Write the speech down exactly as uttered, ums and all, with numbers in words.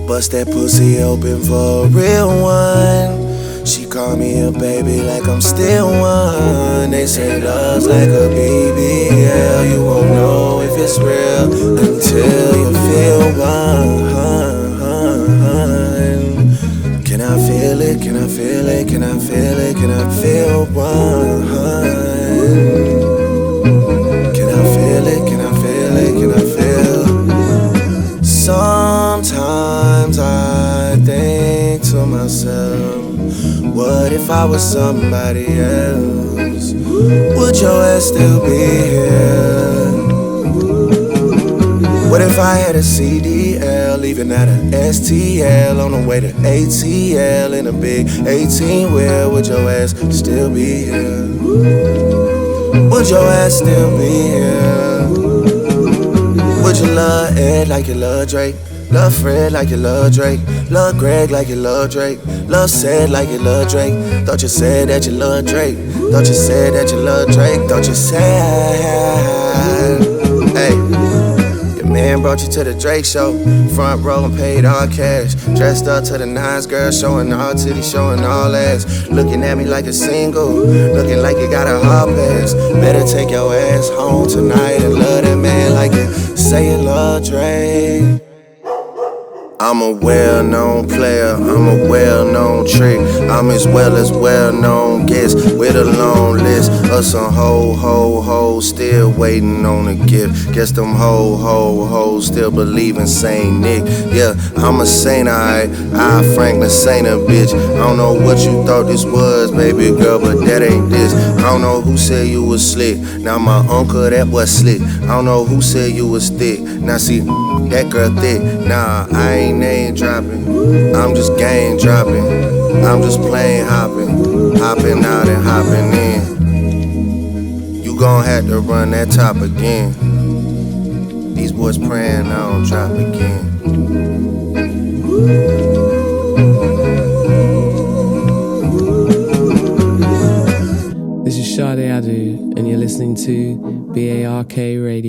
Bust that pussy open for a real one. She call me a baby like I'm still one. They say love's like a B B L. You won't know if it's real until you feel one. Can I feel it? Can I feel it? Can I feel it? Can I feel one? Can I feel it? Can I feel it? Can I feel? Sometimes I think to myself, what if I was somebody else? Would your ass still be here? What if I had a C D L, leaving at a S T L, on the way to A T L in a big eighteen wheel? Would your ass still be here? Would your ass still be here? Would you love Ed like you love Drake? Love Fred like you love Drake. Love Greg like you love Drake. Love Said like you love Drake. Thought you said that you love Drake. Thought you said that you love Drake. Thought you said, hey, your man brought you to the Drake show. Front row and paid all cash. Dressed up to the nines, girl, showing all titties, showing all ass. Looking at me like a single, looking like you got a hard pass. Better take your ass home tonight and love that man like you say you love Drake. I'm a well-known player, I'm a well-known trick. I'm as well as well-known guest with a long list of some ho ho ho still waiting on a gift. Guess them ho ho ho still believe in Saint Nick. Yeah, I'm a saint, alright. I Franklin Saint a bitch. I don't know what you thought this was, baby girl, but that ain't this. I don't know who said you was slick. Now my uncle, that was slick. I don't know who said you was thick. Now see, that girl thick. Nah, I ain't name dropping. I'm just game dropping. I'm just plane hopping. Hopping out and hopping in. You gon' have to run that top again. These boys praying I don't drop again. This is Sade Adu, and you're listening to B A R K Radio.